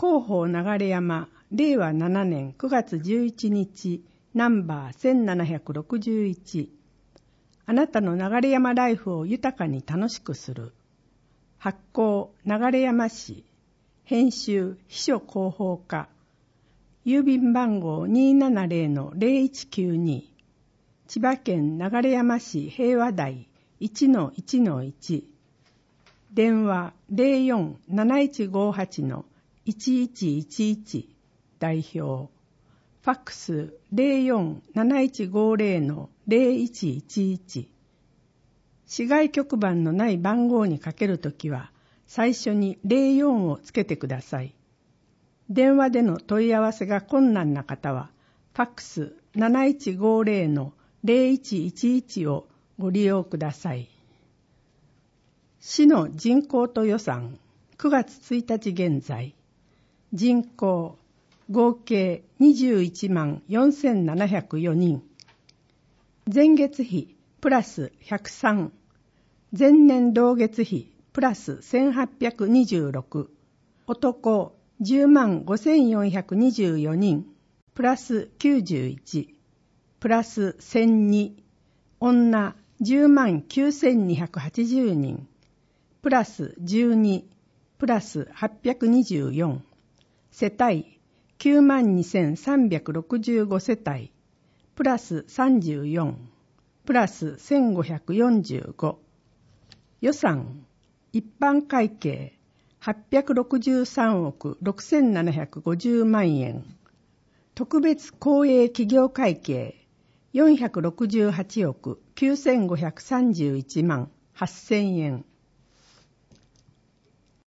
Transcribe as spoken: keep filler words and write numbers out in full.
広報流山れいわななねんくがつじゅういちにちナンバーせんななひゃくろくじゅういち。あなたの流山ライフを豊かに楽しくする。発行流山市。編集秘書広報課。郵便番号 にーななぜろのぜろいちきゅうに。千葉県流山市平和台 いちのいちのいち。電話 ぜろよんなないちごはちのいちいちいちいち。代表。ファックス ぜろよんなないちごぜろのぜろいちいちいち。市外局番のない番号にかけるときは、最初にぜろよんをつけてください。電話での問い合わせが困難な方は、ファックスなないちごぜろのぜろいちいちいちをご利用ください。市の人口と予算、くがつついたち現在、人口合計にじゅういちまんよんせんななひゃくよにん、前月比プラスひゃくさん、前年同月比プラスせんはっぴゃくにじゅうろく、男じゅうまんごせんよんひゃくにじゅうよにん、プラスきゅうじゅういち、プラスせんに、女じゅうまんきゅうせんにひゃくはちじゅうにん、プラスじゅうに、プラスはっぴゃくにじゅうよん、世帯きゅうまんにせんさんびゃくろくじゅうご世帯、プラスさんじゅうよん、プラスせんごひゃくよんじゅうご。予算、一般会計はっぴゃくろくじゅうさんおくろくせんななひゃくごじゅうまんえん、特別公営企業会計よんひゃくろくじゅうはちおくきゅうせんごひゃくさんじゅういちまんはっせんえん、